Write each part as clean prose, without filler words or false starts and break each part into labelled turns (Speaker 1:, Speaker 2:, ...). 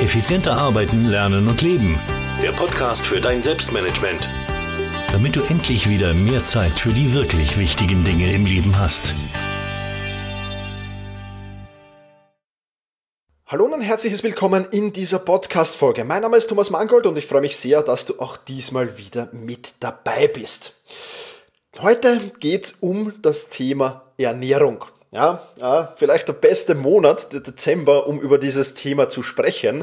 Speaker 1: Effizienter arbeiten, lernen und leben. Der Podcast für dein Selbstmanagement. Damit du endlich wieder mehr Zeit für die wirklich wichtigen Dinge im Leben hast.
Speaker 2: Hallo und ein herzliches Willkommen in dieser Podcast-Folge. Mein Name ist Thomas Mangold und ich freue mich sehr, dass du auch diesmal wieder mit dabei bist. Heute geht es um das Thema Ernährung. Ja, vielleicht der beste Monat, der Dezember, um über dieses Thema zu sprechen.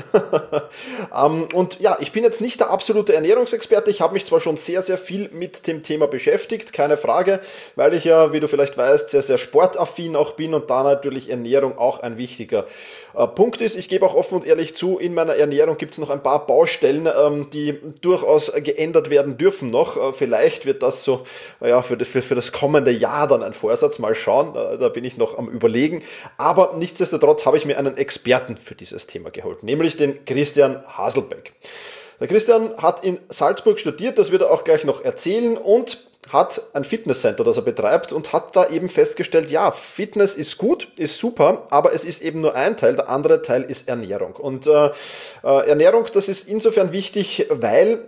Speaker 2: Und ja, ich bin jetzt nicht der absolute Ernährungsexperte. Ich habe mich zwar schon sehr, sehr viel mit dem Thema beschäftigt, keine Frage, weil ich ja, wie du vielleicht weißt, sehr, sehr sportaffin auch bin und da natürlich Ernährung auch ein wichtiger Punkt ist. Ich gebe auch offen und ehrlich zu, in meiner Ernährung gibt es noch ein paar Baustellen, die durchaus geändert werden dürfen noch. Vielleicht wird das so für das kommende Jahr dann ein Vorsatz. Mal schauen, da bin ich noch am Überlegen. Aber nichtsdestotrotz habe ich mir einen Experten für dieses Thema geholt, nämlich den Christian Haselbeck. Der Christian hat in Salzburg studiert, das wird er auch gleich noch erzählen, und hat ein Fitnesscenter, das er betreibt, und hat da eben festgestellt, ja, Fitness ist gut, ist super, aber es ist eben nur ein Teil, der andere Teil ist Ernährung. Und Ernährung, das ist insofern wichtig, weil,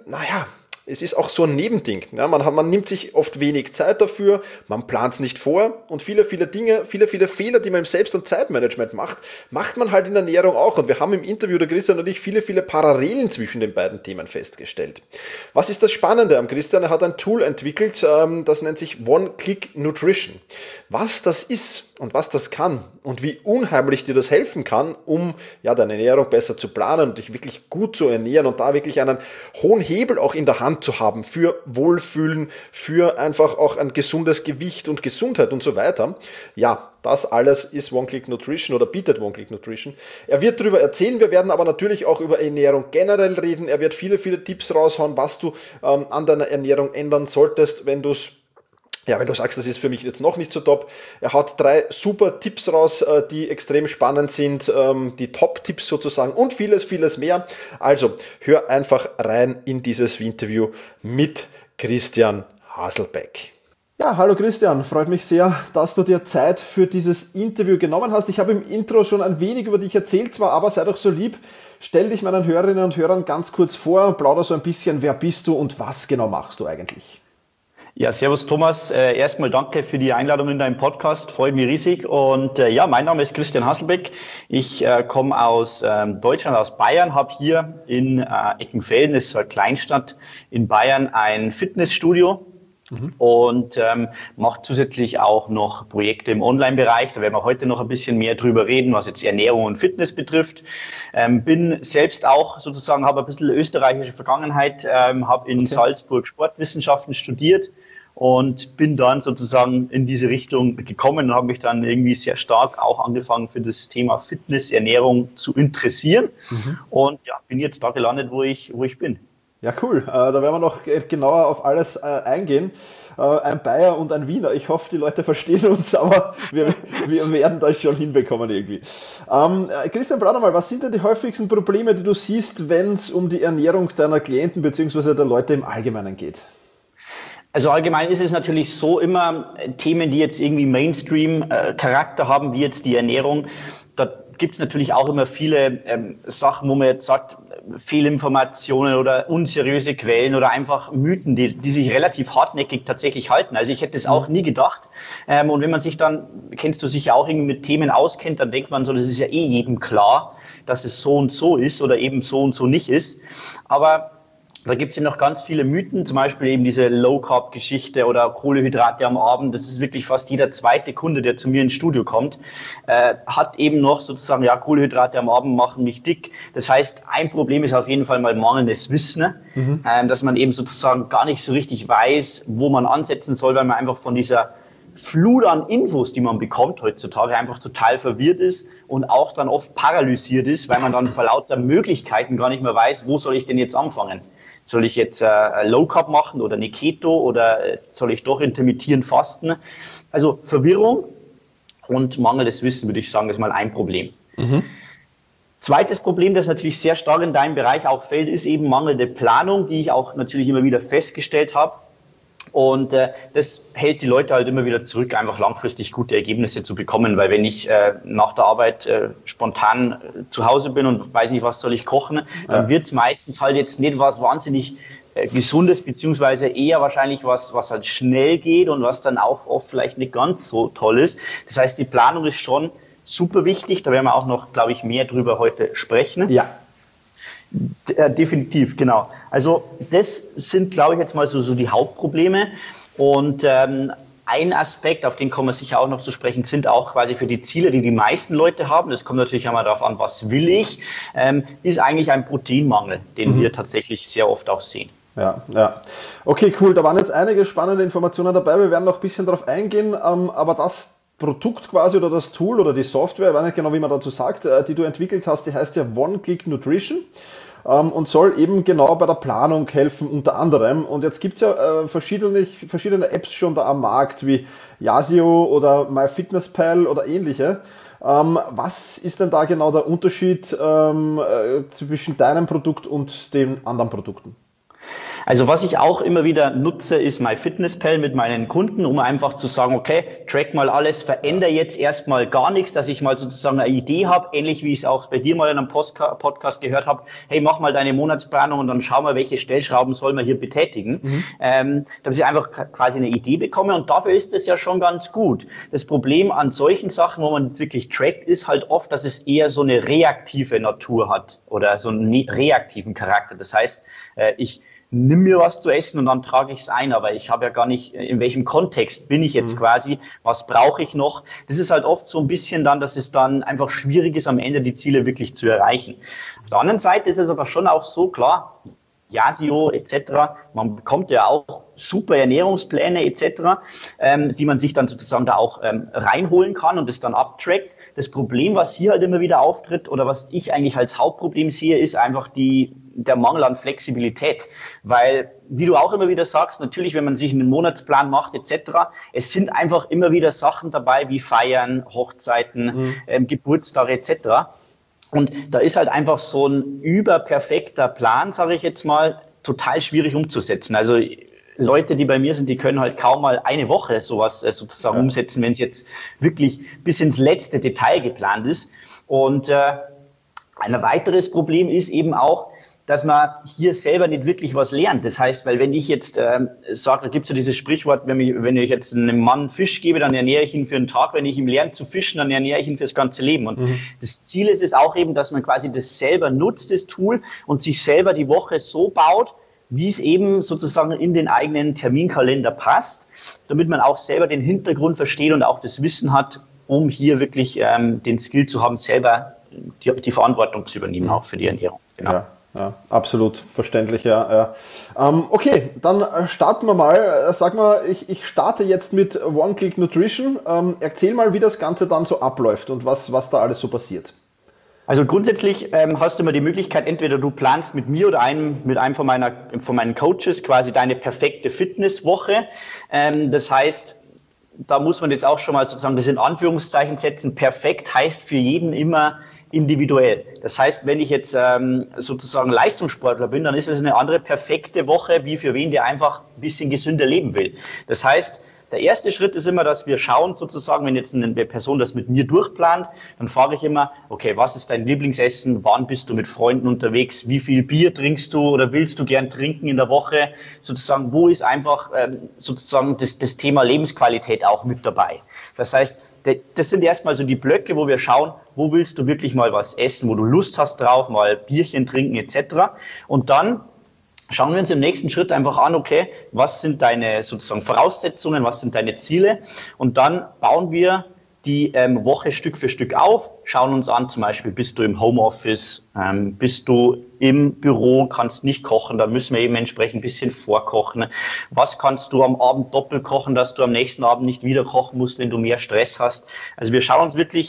Speaker 2: es ist auch so ein Nebending. Ja, man nimmt sich oft wenig Zeit dafür, man plant es nicht vor und viele Dinge, viele Fehler, die man im Selbst- und Zeitmanagement macht man halt in der Ernährung auch. Und wir haben im Interview, der Christian und ich, viele Parallelen zwischen den beiden Themen festgestellt. Was ist das Spannende am Christian? Er hat ein Tool entwickelt, das nennt sich One-Click Nutrition. Was das ist und was das kann und wie unheimlich dir das helfen kann, um deine Ernährung besser zu planen und dich wirklich gut zu ernähren und da wirklich einen hohen Hebel auch in der Hand zu haben für Wohlfühlen, für einfach auch ein gesundes Gewicht und Gesundheit und so weiter. Ja, das alles ist One-Click Nutrition oder bietet One-Click Nutrition. Er wird darüber erzählen, wir werden aber natürlich auch über Ernährung generell reden. Er wird viele Tipps raushauen, was du an deiner Ernährung ändern solltest, wenn du sagst, das ist für mich jetzt noch nicht so top. Er hat 3 super Tipps raus, die extrem spannend sind, die Top-Tipps sozusagen und vieles mehr. Also hör einfach rein in dieses Interview mit Christian Haselbeck. Ja, hallo Christian, freut mich sehr, dass du dir Zeit für dieses Interview genommen hast. Ich habe im Intro schon ein wenig über dich erzählt zwar, aber sei doch so lieb, stell dich meinen Hörerinnen und Hörern ganz kurz vor, plauder so ein bisschen, wer bist du und was genau machst du eigentlich?
Speaker 3: Ja, servus Thomas. Erstmal danke für die Einladung in deinen Podcast. Freut mich riesig. Und mein Name ist Christian Haselbeck. Ich komme aus Deutschland, aus Bayern, habe hier in Eckenfelden, das ist so eine Kleinstadt in Bayern, ein Fitnessstudio. Und macht zusätzlich auch noch Projekte im Online-Bereich. Da werden wir heute noch ein bisschen mehr drüber reden, was jetzt Ernährung und Fitness betrifft. Bin selbst auch sozusagen, habe ein bisschen österreichische Vergangenheit, habe in Salzburg Sportwissenschaften studiert und bin dann sozusagen in diese Richtung gekommen und habe mich dann irgendwie sehr stark auch angefangen für das Thema Fitness, Ernährung zu interessieren. Und bin jetzt da gelandet, wo ich bin.
Speaker 2: Ja, cool. Da werden wir noch genauer auf alles eingehen. Ein Bayer und ein Wiener. Ich hoffe, die Leute verstehen uns, aber wir werden das schon hinbekommen irgendwie. Christian, plauder mal, was sind denn die häufigsten Probleme, die du siehst, wenn es um die Ernährung deiner Klienten bzw. der Leute im Allgemeinen geht?
Speaker 3: Also allgemein ist es natürlich so, immer Themen, die jetzt irgendwie Mainstream-Charakter haben, wie jetzt die Ernährung, da gibt es natürlich auch immer viele Sachen, wo man jetzt sagt, Fehlinformationen oder unseriöse Quellen oder einfach Mythen, die sich relativ hartnäckig tatsächlich halten. Also ich hätte es auch nie gedacht. Und wenn man sich dann, kennst du sicher auch irgendwie mit Themen auskennt, dann denkt man so, das ist ja jedem klar, dass es so und so ist oder eben so und so nicht ist. Aber da gibt es eben noch ganz viele Mythen, zum Beispiel eben diese Low-Carb-Geschichte oder Kohlenhydrate am Abend. Das ist wirklich fast jeder zweite Kunde, der zu mir ins Studio kommt, hat eben noch sozusagen, Kohlenhydrate am Abend machen mich dick. Das heißt, ein Problem ist auf jeden Fall mal mangelndes Wissen, dass man eben sozusagen gar nicht so richtig weiß, wo man ansetzen soll, weil man einfach von dieser Flut an Infos, die man bekommt heutzutage, einfach total verwirrt ist und auch dann oft paralysiert ist, weil man dann vor lauter Möglichkeiten gar nicht mehr weiß, wo soll ich denn jetzt anfangen? Soll ich jetzt Low Carb machen oder eine Keto oder soll ich doch intermittierend fasten? Also Verwirrung und mangelndes Wissen, würde ich sagen, ist mal ein Problem. Zweites Problem, das natürlich sehr stark in deinem Bereich auch fällt, ist eben mangelnde Planung, die ich auch natürlich immer wieder festgestellt habe. Und das hält die Leute halt immer wieder zurück, einfach langfristig gute Ergebnisse zu bekommen, weil wenn ich nach der Arbeit spontan zu Hause bin und weiß nicht, was soll ich kochen, dann wird es meistens halt jetzt nicht was wahnsinnig Gesundes, beziehungsweise eher wahrscheinlich was halt schnell geht und was dann auch oft vielleicht nicht ganz so toll ist. Das heißt, die Planung ist schon super wichtig, da werden wir auch noch, glaube ich, mehr drüber heute sprechen.
Speaker 2: Ja.
Speaker 3: Definitiv, genau. Also das sind, glaube ich, jetzt mal so die Hauptprobleme. Und ein Aspekt, auf den kommen wir sicher auch noch zu sprechen, sind auch quasi für die Ziele, die meisten Leute haben. Das kommt natürlich einmal darauf an, was will ich, ist eigentlich ein Proteinmangel, den wir tatsächlich sehr oft auch sehen.
Speaker 2: Ja. Okay, cool. Da waren jetzt einige spannende Informationen dabei. Wir werden noch ein bisschen darauf eingehen, aber das Produkt quasi oder das Tool oder die Software, ich weiß nicht genau, wie man dazu sagt, die du entwickelt hast, die heißt ja One-Click Nutrition und soll eben genau bei der Planung helfen, unter anderem. Und jetzt gibt es ja verschiedene Apps schon da am Markt, wie Yazio oder MyFitnessPal oder ähnliche. Was ist denn da genau der Unterschied zwischen deinem Produkt und den anderen Produkten?
Speaker 3: Also was ich auch immer wieder nutze, ist MyFitnessPal mit meinen Kunden, um einfach zu sagen, okay, track mal alles, verändere jetzt erstmal gar nichts, dass ich mal sozusagen eine Idee habe, ähnlich wie ich es auch bei dir mal in einem Podcast gehört habe, hey, mach mal deine Monatsplanung und dann schau mal, welche Stellschrauben soll man hier betätigen, damit ich einfach quasi eine Idee bekomme und dafür ist es ja schon ganz gut. Das Problem an solchen Sachen, wo man wirklich trackt, ist halt oft, dass es eher so eine reaktive Natur hat oder so einen reaktiven Charakter. Das heißt, ich nimm mir was zu essen und dann trage ich es ein, aber ich habe ja gar nicht, in welchem Kontext bin ich jetzt quasi, was brauche ich noch. Das ist halt oft so ein bisschen dann, dass es dann einfach schwierig ist, am Ende die Ziele wirklich zu erreichen. Auf der anderen Seite ist es aber schon auch so, klar, Yazio etc., man bekommt ja auch super Ernährungspläne etc., die man sich dann sozusagen da auch reinholen kann und es dann abtrackt. Das Problem, was hier halt immer wieder auftritt oder was ich eigentlich als Hauptproblem sehe, ist einfach der Mangel an Flexibilität, weil, wie du auch immer wieder sagst, natürlich, wenn man sich einen Monatsplan macht etc., es sind einfach immer wieder Sachen dabei wie Feiern, Hochzeiten, Geburtstage etc., und da ist halt einfach so ein überperfekter Plan, sage ich jetzt mal, total schwierig umzusetzen. Also Leute, die bei mir sind, die können halt kaum mal eine Woche sowas sozusagen umsetzen, wenn es jetzt wirklich bis ins letzte Detail geplant ist. Und ein weiteres Problem ist eben auch, dass man hier selber nicht wirklich was lernt. Das heißt, weil wenn ich jetzt sage, da gibt es ja dieses Sprichwort, wenn ich jetzt einem Mann Fisch gebe, dann ernähre ich ihn für einen Tag. Wenn ich ihm lerne zu fischen, dann ernähre ich ihn fürs ganze Leben. Und das Ziel ist es auch eben, dass man quasi das selber nutzt, das Tool, und sich selber die Woche so baut, wie es eben sozusagen in den eigenen Terminkalender passt, damit man auch selber den Hintergrund versteht und auch das Wissen hat, um hier wirklich den Skill zu haben, selber die Verantwortung zu übernehmen, auch für die Ernährung. Genau.
Speaker 2: Ja, absolut verständlich, ja. Okay, dann starten wir mal. Sag mal, ich starte jetzt mit One-Click Nutrition. Erzähl mal, wie das Ganze dann so abläuft und was da alles so passiert.
Speaker 3: Also grundsätzlich hast du immer die Möglichkeit, entweder du planst mit mir oder mit einem von meinen Coaches quasi deine perfekte Fitnesswoche. Das heißt, da muss man jetzt auch schon mal sozusagen das in Anführungszeichen setzen. Perfekt heißt für jeden immer individuell. Das heißt, wenn ich jetzt sozusagen Leistungssportler bin, dann ist es eine andere perfekte Woche, wie für wen, der einfach ein bisschen gesünder leben will. Das heißt, der erste Schritt ist immer, dass wir schauen sozusagen, wenn jetzt eine Person das mit mir durchplant, dann frage ich immer, okay, was ist dein Lieblingsessen, wann bist du mit Freunden unterwegs, wie viel Bier trinkst du oder willst du gern trinken in der Woche, sozusagen, wo ist einfach sozusagen das Thema Lebensqualität auch mit dabei. Das heißt, das sind erstmal so die Blöcke, wo wir schauen, wo willst du wirklich mal was essen, wo du Lust hast drauf, mal Bierchen trinken etc. Und dann schauen wir uns im nächsten Schritt einfach an, okay, was sind deine sozusagen Voraussetzungen, was sind deine Ziele, und dann bauen wir die Woche Stück für Stück auf, schauen uns an, zum Beispiel, bist du im Homeoffice, bist du im Büro, kannst nicht kochen, da müssen wir eben entsprechend ein bisschen vorkochen. Was kannst du am Abend doppelt kochen, dass du am nächsten Abend nicht wieder kochen musst, wenn du mehr Stress hast? Also wir schauen uns wirklich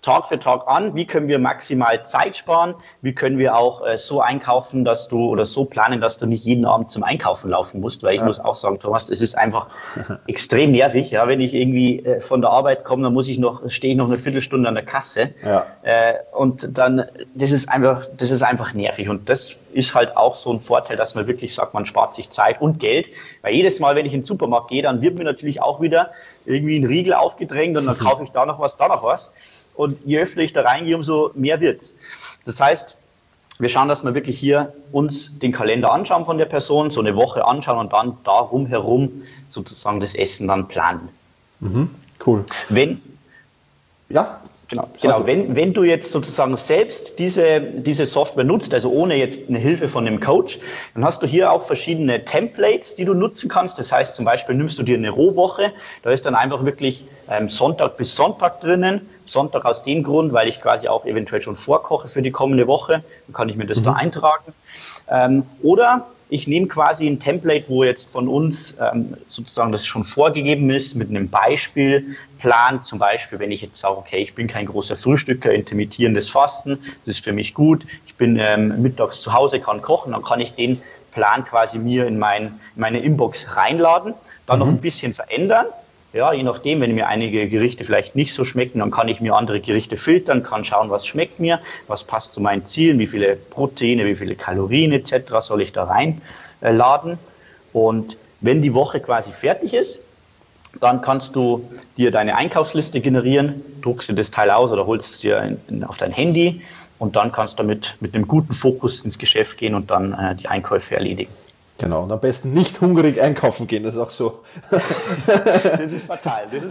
Speaker 3: Tag für Tag an, wie können wir maximal Zeit sparen, wie können wir auch so einkaufen, dass du oder so planen, dass du nicht jeden Abend zum Einkaufen laufen musst, weil ich muss auch sagen, Thomas, es ist einfach extrem nervig, ja, wenn ich irgendwie von der Arbeit komme, dann stehe ich noch eine Viertelstunde an der Kasse und dann, das ist einfach nervig und das ist halt auch so ein Vorteil, dass man wirklich sagt, man spart sich Zeit und Geld, weil jedes Mal, wenn ich in den Supermarkt gehe, dann wird mir natürlich auch wieder irgendwie ein Riegel aufgedrängt und dann kaufe ich da noch was. Und je öfter ich da reingehe, umso mehr wird's. Das heißt, wir schauen, dass wir wirklich hier uns den Kalender anschauen von der Person, so eine Woche anschauen und dann darum herum sozusagen das Essen dann planen.
Speaker 2: Cool.
Speaker 3: Wenn du jetzt sozusagen selbst diese Software nutzt, also ohne jetzt eine Hilfe von einem Coach, dann hast du hier auch verschiedene Templates, die du nutzen kannst. Das heißt, zum Beispiel nimmst du dir eine Rohwoche, da ist dann einfach wirklich Sonntag bis Sonntag drinnen. Sonntag aus dem Grund, weil ich quasi auch eventuell schon vorkoche für die kommende Woche, dann kann ich mir das da eintragen. Oder ich nehme quasi ein Template, wo jetzt von uns sozusagen das schon vorgegeben ist, mit einem Beispielplan. Zum Beispiel, wenn ich jetzt sage, okay, ich bin kein großer Frühstücker, intermittierendes Fasten, das ist für mich gut. Ich bin mittags zu Hause, kann kochen, dann kann ich den Plan quasi mir in meine Inbox reinladen, dann noch ein bisschen verändern. Ja, je nachdem, wenn mir einige Gerichte vielleicht nicht so schmecken, dann kann ich mir andere Gerichte filtern, kann schauen, was schmeckt mir, was passt zu meinen Zielen, wie viele Proteine, wie viele Kalorien etc. soll ich da reinladen. Und wenn die Woche quasi fertig ist, dann kannst du dir deine Einkaufsliste generieren, druckst dir das Teil aus oder holst es dir auf dein Handy und dann kannst du mit einem guten Fokus ins Geschäft gehen und dann die Einkäufe erledigen.
Speaker 2: Genau, und am besten nicht hungrig einkaufen gehen, das ist auch so.
Speaker 3: Das ist fatal, das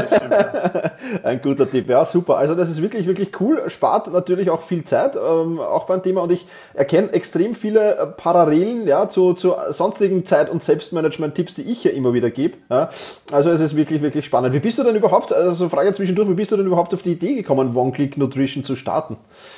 Speaker 3: stimmt.
Speaker 2: Ein guter Tipp, ja, super. Also das ist wirklich, wirklich cool, spart natürlich auch viel Zeit, auch beim Thema, und ich erkenne extrem viele Parallelen, ja, zu sonstigen Zeit- und Selbstmanagement-Tipps, die ich ja immer wieder gebe. Ja. Also es ist wirklich, wirklich spannend. Wie bist du denn überhaupt, also Frage zwischendurch, wie bist du denn überhaupt auf die Idee gekommen, One Click Nutrition zu starten?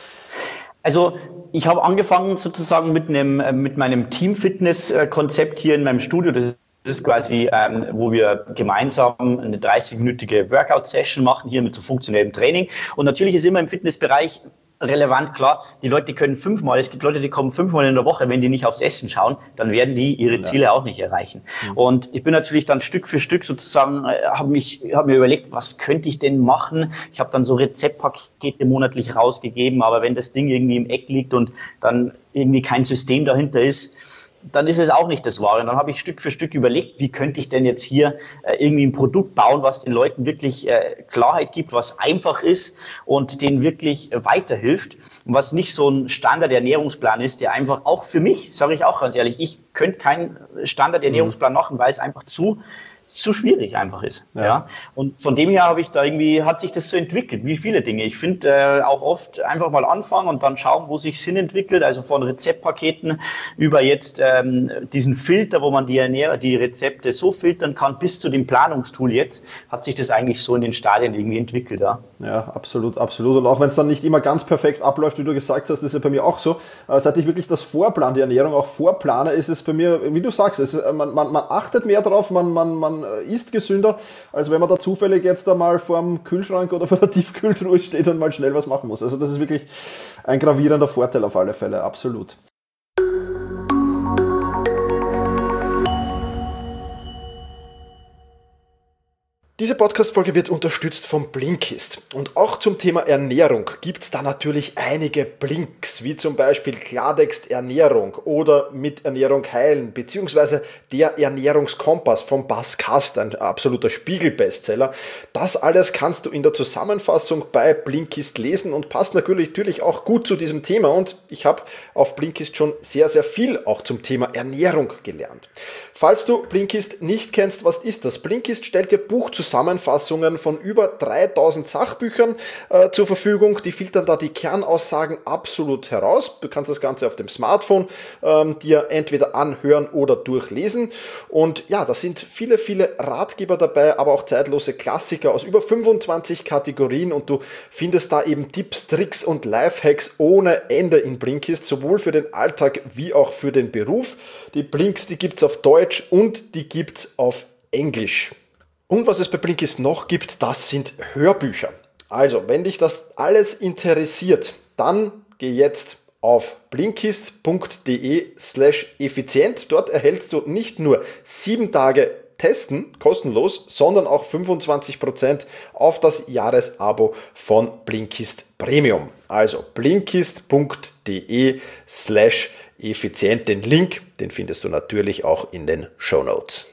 Speaker 3: Also ich habe angefangen sozusagen mit meinem Team-Fitness-Konzept hier in meinem Studio. Das ist quasi, wo wir gemeinsam eine 30-minütige Workout-Session machen, hier mit so funktionellem Training. Und natürlich ist immer im Fitnessbereich relevant, klar, die Leute können es gibt Leute, die kommen 5-mal in der Woche, wenn die nicht aufs Essen schauen, dann werden die ihre Ziele auch nicht erreichen. Und ich bin natürlich dann Stück für Stück sozusagen, habe mir überlegt, was könnte ich denn machen? Ich habe dann so Rezeptpakete monatlich rausgegeben, aber wenn das Ding irgendwie im Eck liegt und dann irgendwie kein System dahinter ist, dann ist es auch nicht das Wahre. Und dann habe ich Stück für Stück überlegt, wie könnte ich denn jetzt hier irgendwie ein Produkt bauen, was den Leuten wirklich Klarheit gibt, was einfach ist und denen wirklich weiterhilft und was nicht so ein Standard-Ernährungsplan ist, der einfach auch für mich, sage ich auch ganz ehrlich, ich könnte keinen Standard-Ernährungsplan machen, weil es einfach zu schwierig einfach ist. Ja. Und von dem her hat sich das so entwickelt, wie viele Dinge. Ich finde auch oft einfach mal anfangen und dann schauen, wo sich's hin entwickelt, also von Rezeptpaketen über jetzt diesen Filter, wo man die Rezepte so filtern kann, bis zu dem Planungstool jetzt, hat sich das eigentlich so in den Stadien irgendwie entwickelt.
Speaker 2: Ja, absolut, absolut. Und auch wenn es dann nicht immer ganz perfekt abläuft, wie du gesagt hast, ist ja bei mir auch so. Seit ich wirklich das Vorplan, die Ernährung auch vorplane, ist es bei mir, wie du sagst, man achtet mehr drauf, man isst gesünder, als wenn man da zufällig jetzt einmal vorm Kühlschrank oder vor der Tiefkühltruhe steht und mal schnell was machen muss. Also das ist wirklich ein gravierender Vorteil auf alle Fälle, absolut. Diese Podcast-Folge wird unterstützt von Blinkist. Und auch zum Thema Ernährung gibt es da natürlich einige Blinks, wie zum Beispiel Klartext Ernährung oder Mit Ernährung heilen, beziehungsweise der Ernährungskompass von Bas Kast, ein absoluter Spiegel-Bestseller. Das alles kannst du in der Zusammenfassung bei Blinkist lesen und passt natürlich auch gut zu diesem Thema. Und ich habe auf Blinkist schon sehr, sehr viel auch zum Thema Ernährung gelernt. Falls du Blinkist nicht kennst, was ist das? Blinkist stellt dir Buchzusammenfassungen von über 3000 Sachbüchern zur Verfügung. Die filtern da die Kernaussagen absolut heraus. Du kannst das Ganze auf dem Smartphone dir entweder anhören oder durchlesen. Und ja, da sind viele, viele Ratgeber dabei, aber auch zeitlose Klassiker aus über 25 Kategorien. Und du findest da eben Tipps, Tricks und Lifehacks ohne Ende in Blinkist, sowohl für den Alltag wie auch für den Beruf. Die Blinks, die gibt es auf Deutsch und die gibt's auf Englisch. Und was es bei Blinkist noch gibt, das sind Hörbücher. Also, wenn dich das alles interessiert, dann geh jetzt auf blinkist.de/effizient. Dort erhältst du nicht nur 7 Tage Testen, kostenlos, sondern auch 25% auf das Jahresabo von Blinkist Premium. Also blinkist.de/effizient. Den Link, den findest du natürlich auch in den Shownotes.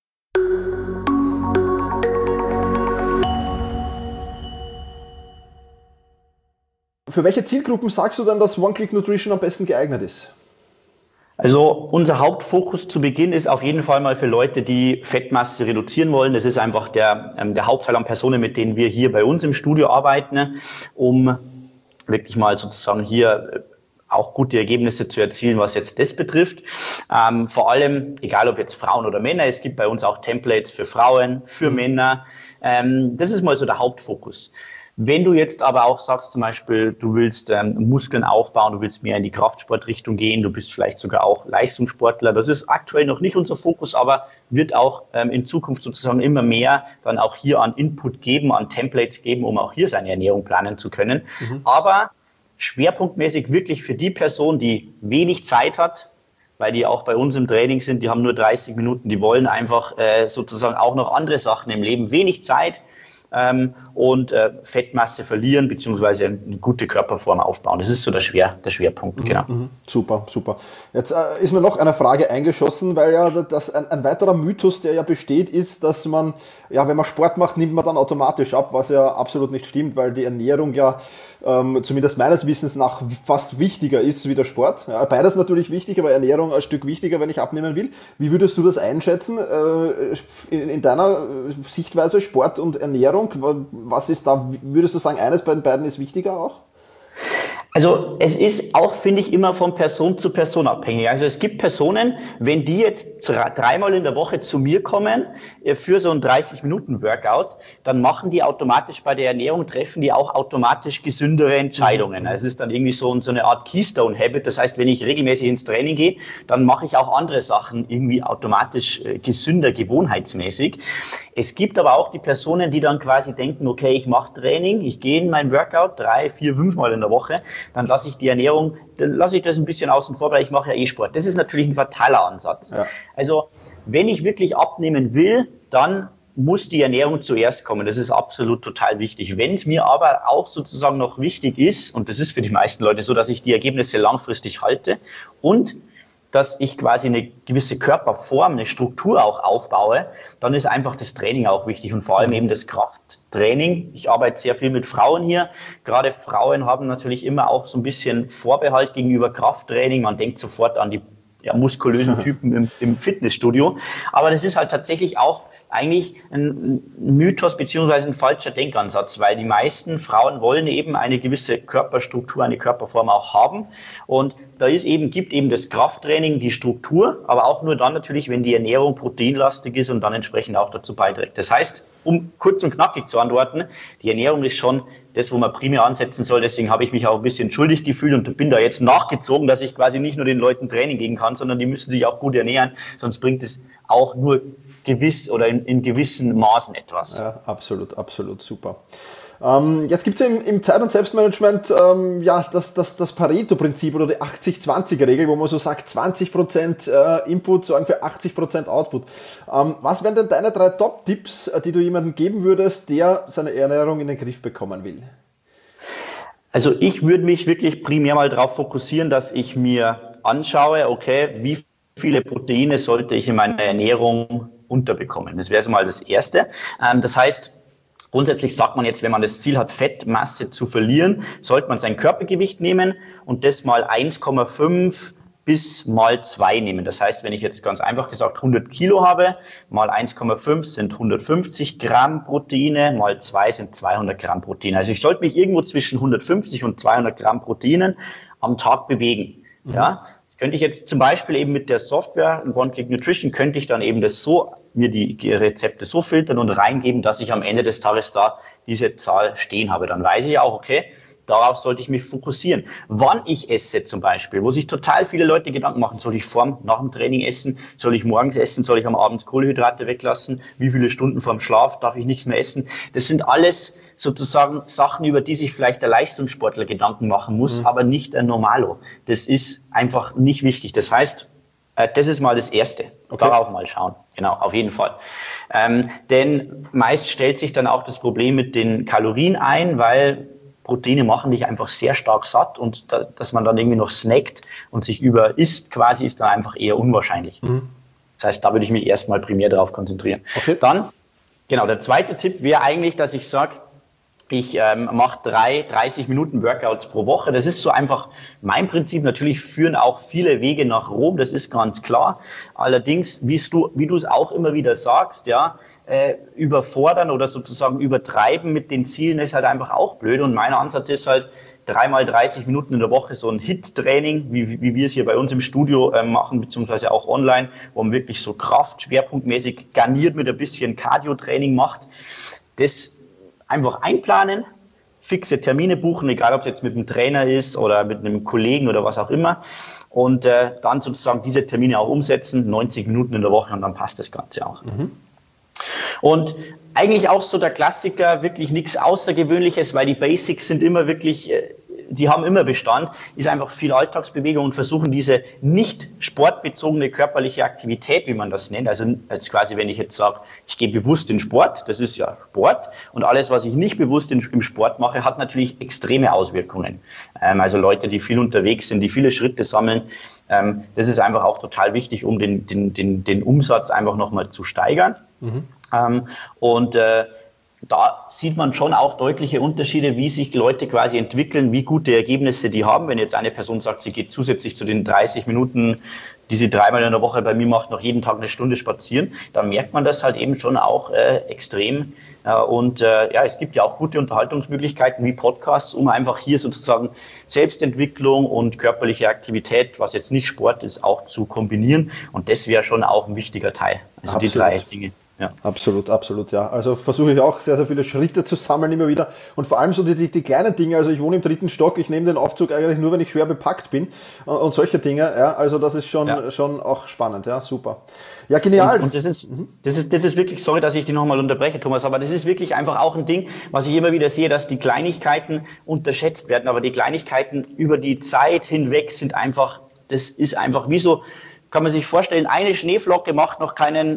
Speaker 2: Für welche Zielgruppen sagst du dann, dass One-Click-Nutrition am besten geeignet ist?
Speaker 3: Also unser Hauptfokus zu Beginn ist auf jeden Fall mal für Leute, die Fettmasse reduzieren wollen. Das ist einfach der Hauptteil an Personen, mit denen wir hier bei uns im Studio arbeiten, um wirklich mal sozusagen hier auch gute Ergebnisse zu erzielen, was jetzt das betrifft. Vor allem, egal ob jetzt Frauen oder Männer, es gibt bei uns auch Templates für Frauen, für Männer. Das ist mal so der Hauptfokus. Wenn du jetzt aber auch sagst, zum Beispiel, du willst Muskeln aufbauen, du willst mehr in die Kraftsportrichtung gehen, du bist vielleicht sogar auch Leistungssportler, das ist aktuell noch nicht unser Fokus, aber wird auch in Zukunft sozusagen immer mehr dann auch hier an Input geben, an Templates geben, um auch hier seine Ernährung planen zu können. Aber schwerpunktmäßig wirklich für die Person, die wenig Zeit hat, weil die auch bei uns im Training sind, die haben nur 30 Minuten, die wollen einfach sozusagen auch noch andere Sachen im Leben, wenig Zeit, und Fettmasse verlieren beziehungsweise eine gute Körperform aufbauen. Das ist so der Schwerpunkt, genau.
Speaker 2: Super, super. Jetzt ist mir noch eine Frage eingeschossen, weil ja das ein weiterer Mythos, der ja besteht, ist, dass man, ja, wenn man Sport macht, nimmt man dann automatisch ab, was ja absolut nicht stimmt, weil die Ernährung ja zumindest meines Wissens nach fast wichtiger ist wie der Sport. Ja, beides natürlich wichtig, aber Ernährung ein Stück wichtiger, wenn ich abnehmen will. Wie würdest du das einschätzen in deiner Sichtweise, Sport und Ernährung? Was ist da, würdest du sagen, eines bei den beiden ist wichtiger auch?
Speaker 3: Also es ist auch, finde ich, immer von Person zu Person abhängig. Also es gibt Personen, wenn die jetzt 3-mal in der Woche zu mir kommen für so ein 30-Minuten-Workout, dann machen die automatisch bei der Ernährung, treffen die auch automatisch gesündere Entscheidungen. Also es ist dann irgendwie so eine Art Keystone-Habit. Das heißt, wenn ich regelmäßig ins Training gehe, dann mache ich auch andere Sachen irgendwie automatisch gesünder, gewohnheitsmäßig. Es gibt aber auch die Personen, die dann quasi denken, okay, ich mache Training, ich gehe in mein Workout 3, 4, 5-mal in der Woche, dann lasse ich die Ernährung, dann lasse ich das ein bisschen außen vor, weil ich mache ja eh Sport. Das ist natürlich ein fataler Ansatz. Ja. Also wenn ich wirklich abnehmen will, dann muss die Ernährung zuerst kommen. Das ist absolut total wichtig. Wenn es mir aber auch sozusagen noch wichtig ist, und das ist für die meisten Leute so, dass ich die Ergebnisse langfristig halte und dass ich quasi eine gewisse Körperform, eine Struktur auch aufbaue, dann ist einfach das Training auch wichtig und vor allem eben das Krafttraining. Ich arbeite sehr viel mit Frauen hier. Gerade Frauen haben natürlich immer auch so ein bisschen Vorbehalt gegenüber Krafttraining. Man denkt sofort an die muskulösen Typen im Fitnessstudio. Aber das ist halt tatsächlich auch eigentlich ein Mythos beziehungsweise ein falscher Denkansatz, weil die meisten Frauen wollen eben eine gewisse Körperstruktur, eine Körperform auch haben und da gibt eben das Krafttraining die Struktur, aber auch nur dann natürlich, wenn die Ernährung proteinlastig ist und dann entsprechend auch dazu beiträgt. Das heißt, um kurz und knackig zu antworten, die Ernährung ist schon das, wo man primär ansetzen soll, deswegen habe ich mich auch ein bisschen schuldig gefühlt und bin da jetzt nachgezogen, dass ich quasi nicht nur den Leuten Training geben kann, sondern die müssen sich auch gut ernähren, sonst bringt es auch nur gewiss oder in gewissen Maßen etwas.
Speaker 2: Ja, absolut super. Jetzt gibt es im Zeit- und Selbstmanagement das Pareto-Prinzip oder die 80-20-Regel, wo man so sagt, 20% Input sorgen für 80% Output. Was wären denn deine 3 Top-Tipps, die du jemandem geben würdest, der seine Ernährung in den Griff bekommen will?
Speaker 3: Also ich würde mich wirklich primär mal darauf fokussieren, dass ich mir anschaue, okay, wie viele Proteine sollte ich in meiner Ernährung unterbekommen. Das wäre so mal das Erste. Das heißt, grundsätzlich sagt man jetzt, wenn man das Ziel hat, Fettmasse zu verlieren, sollte man sein Körpergewicht nehmen und das mal 1,5 bis mal 2 nehmen. Das heißt, wenn ich jetzt ganz einfach gesagt 100 Kilo habe, mal 1,5 sind 150 Gramm Proteine, mal 2 sind 200 Gramm Proteine. Also ich sollte mich irgendwo zwischen 150 und 200 Gramm Proteinen am Tag bewegen. Ja? Könnte ich jetzt zum Beispiel eben mit der Software One-Click Nutrition, könnte ich dann eben das so, mir die Rezepte so filtern und reingeben, dass ich am Ende des Tages da diese Zahl stehen habe. Dann weiß ich auch, okay, Darauf sollte ich mich fokussieren. Wann ich esse zum Beispiel, wo sich total viele Leute Gedanken machen, soll ich nach dem Training essen, soll ich morgens essen, soll ich am Abend Kohlenhydrate weglassen, wie viele Stunden vorm Schlaf darf ich nichts mehr essen. Das sind alles sozusagen Sachen, über die sich vielleicht der Leistungssportler Gedanken machen muss, aber nicht der Normalo. Das ist einfach nicht wichtig. Das heißt, das ist mal das Erste. Okay. Darauf mal schauen. Genau, auf jeden Fall. Denn meist stellt sich dann auch das Problem mit den Kalorien ein, weil Proteine machen dich einfach sehr stark satt und dass man dann irgendwie noch snackt und sich überisst quasi, ist dann einfach eher unwahrscheinlich. Das heißt, da würde ich mich erstmal primär darauf konzentrieren. Okay. Dann, genau, der zweite Tipp wäre eigentlich, dass ich sage, ich mache 30 Minuten Workouts pro Woche. Das ist so einfach mein Prinzip. Natürlich führen auch viele Wege nach Rom, das ist ganz klar. Allerdings, wie du es auch immer wieder sagst, ja, überfordern oder sozusagen übertreiben mit den Zielen ist halt einfach auch blöd. Und mein Ansatz ist halt 3x 30 Minuten in der Woche so ein HIIT-Training, wie wir es hier bei uns im Studio machen, beziehungsweise auch online, wo man wirklich so kraftschwerpunktmäßig garniert mit ein bisschen Cardio-Training macht. Das einfach einplanen, fixe Termine buchen, egal ob es jetzt mit einem Trainer ist oder mit einem Kollegen oder was auch immer. Und dann sozusagen diese Termine auch umsetzen, 90 Minuten in der Woche und dann passt das Ganze auch. Und eigentlich auch so der Klassiker, wirklich nichts Außergewöhnliches, weil die Basics sind immer wirklich, die haben immer Bestand, ist einfach viel Alltagsbewegung und versuchen diese nicht sportbezogene körperliche Aktivität, wie man das nennt, also als quasi, wenn ich jetzt sage, ich gehe bewusst in Sport, das ist ja Sport und alles, was ich nicht bewusst im Sport mache, hat natürlich extreme Auswirkungen. Also Leute, die viel unterwegs sind, die viele Schritte sammeln, das ist einfach auch total wichtig, um den Umsatz einfach nochmal zu steigern. Da sieht man schon auch deutliche Unterschiede, wie sich Leute quasi entwickeln, wie gute Ergebnisse die haben. Wenn jetzt eine Person sagt, sie geht zusätzlich zu den 30 Minuten, die sie 3-mal in der Woche bei mir macht, noch jeden Tag eine Stunde spazieren, dann merkt man das halt eben schon auch extrem. Es gibt ja auch gute Unterhaltungsmöglichkeiten wie Podcasts, um einfach hier sozusagen Selbstentwicklung und körperliche Aktivität, was jetzt nicht Sport ist, auch zu kombinieren. Und das wäre schon auch ein wichtiger Teil. Also absolut. Die 3 Dinge. Ja.
Speaker 2: Absolut, ja. Also versuche ich auch sehr, sehr viele Schritte zu sammeln immer wieder und vor allem so die kleinen Dinge, also ich wohne im 3. Stock, ich nehme den Aufzug eigentlich nur, wenn ich schwer bepackt bin und solche Dinge, ja, also das ist schon auch spannend, ja, super. Ja, genial.
Speaker 3: Und das ist wirklich, sorry, dass ich die nochmal unterbreche, Thomas, aber das ist wirklich einfach auch ein Ding, was ich immer wieder sehe, dass die Kleinigkeiten unterschätzt werden, aber die Kleinigkeiten über die Zeit hinweg sind einfach, das ist einfach wie so, kann man sich vorstellen, eine Schneeflocke macht noch keine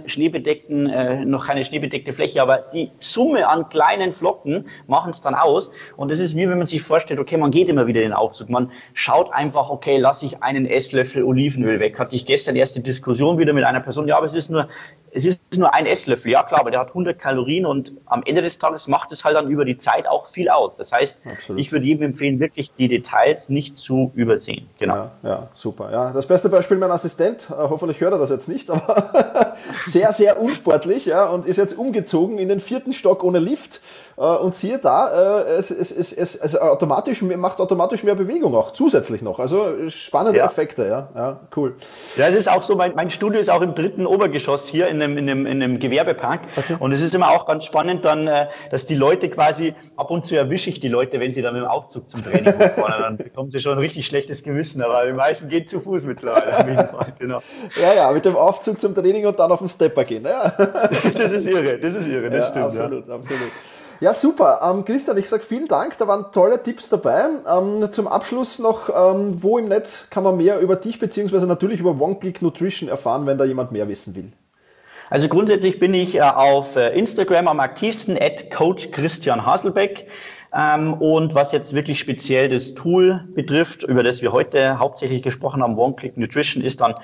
Speaker 3: schneebedeckte Fläche, aber die Summe an kleinen Flocken machen es dann aus. Und das ist wie wenn man sich vorstellt, okay, man geht immer wieder in den Aufzug. Man schaut einfach, okay, lasse ich einen Esslöffel Olivenöl weg. Hatte ich gestern erst die Diskussion wieder mit einer Person, ja, aber es ist nur ein Esslöffel. Ja, klar, aber der hat 100 Kalorien und am Ende des Tages macht es halt dann über die Zeit auch viel aus. Das heißt, Ich würde jedem empfehlen, wirklich die Details nicht zu übersehen. Genau.
Speaker 2: Ja, super. Ja, das beste Beispiel, mein Assistent, hoffentlich hört er das jetzt nicht, aber sehr, sehr unsportlich, ja, und ist jetzt umgezogen in den 4. Stock ohne Lift. Und siehe da, es macht automatisch mehr Bewegung auch, zusätzlich noch. Also spannende Effekte, ja, cool.
Speaker 3: Ja, es ist auch so, mein Studio ist auch im 3. Obergeschoss hier in einem Gewerbepark. Okay. Und es ist immer auch ganz spannend dann, dass die Leute quasi, ab und zu erwische ich die Leute, wenn sie dann mit dem Aufzug zum Training hochfahren, dann bekommen sie schon ein richtig schlechtes Gewissen, aber die meisten gehen zu Fuß mittlerweile. Auf jeden Fall, genau.
Speaker 2: Ja, mit dem Aufzug zum Training und dann auf den Stepper gehen. Ja.
Speaker 3: Das ist irre, das stimmt.
Speaker 2: Absolut. Ja, super. Christian, ich sage vielen Dank, da waren tolle Tipps dabei. Zum Abschluss noch, wo im Netz kann man mehr über dich beziehungsweise natürlich über One-Click Nutrition erfahren, wenn da jemand mehr wissen will?
Speaker 3: Also grundsätzlich bin ich auf Instagram am aktivsten, @Coach Christian Haselbeck. Und was jetzt wirklich speziell das Tool betrifft, über das wir heute hauptsächlich gesprochen haben, One-Click Nutrition, ist dann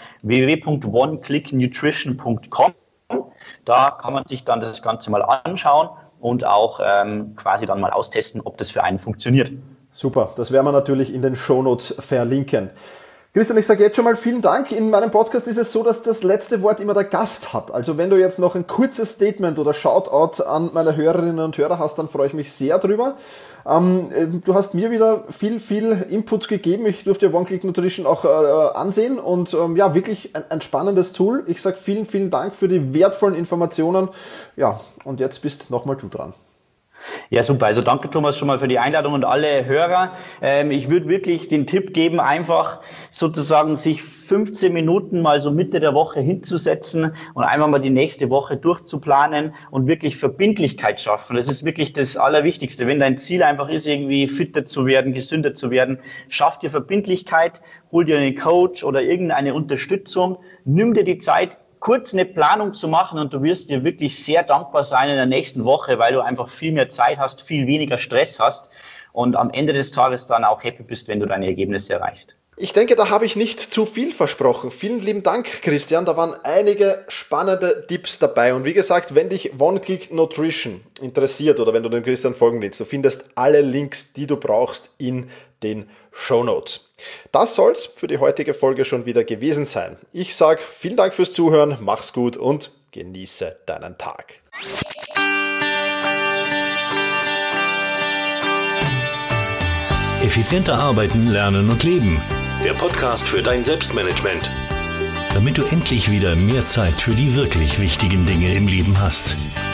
Speaker 3: www.oneclicknutrition.com. Da kann man sich dann das Ganze mal anschauen und auch quasi dann mal austesten, ob das für einen funktioniert.
Speaker 2: Super, das werden wir natürlich in den Shownotes verlinken. Christian, ich sage jetzt schon mal vielen Dank. In meinem Podcast ist es so, dass das letzte Wort immer der Gast hat. Also wenn du jetzt noch ein kurzes Statement oder Shoutout an meine Hörerinnen und Hörer hast, dann freue ich mich sehr drüber. Du hast mir wieder viel Input gegeben. Ich durfte One-Click Nutrition auch ansehen und wirklich ein spannendes Tool. Ich sage vielen Dank für die wertvollen Informationen. Ja, und jetzt bist nochmal du dran.
Speaker 3: Ja, super. Also danke, Thomas, schon mal für die Einladung und alle Hörer. Ich würde wirklich den Tipp geben, einfach sozusagen sich 15 Minuten mal so Mitte der Woche hinzusetzen und einfach mal die nächste Woche durchzuplanen und wirklich Verbindlichkeit schaffen. Das ist wirklich das Allerwichtigste. Wenn dein Ziel einfach ist, irgendwie fitter zu werden, gesünder zu werden, schaff dir Verbindlichkeit, hol dir einen Coach oder irgendeine Unterstützung, nimm dir die Zeit, kurz eine Planung zu machen und du wirst dir wirklich sehr dankbar sein in der nächsten Woche, weil du einfach viel mehr Zeit hast, viel weniger Stress hast und am Ende des Tages dann auch happy bist, wenn du deine Ergebnisse erreichst.
Speaker 2: Ich denke, da habe ich nicht zu viel versprochen. Vielen lieben Dank, Christian. Da waren einige spannende Tipps dabei. Und wie gesagt, wenn dich One-Click Nutrition interessiert oder wenn du dem Christian folgen willst, du findest alle Links, die du brauchst, in den Shownotes. Das soll's für die heutige Folge schon wieder gewesen sein. Ich sage vielen Dank fürs Zuhören, mach's gut und genieße deinen Tag.
Speaker 1: Effizienter arbeiten, lernen und leben. Der Podcast für dein Selbstmanagement. Damit du endlich wieder mehr Zeit für die wirklich wichtigen Dinge im Leben hast.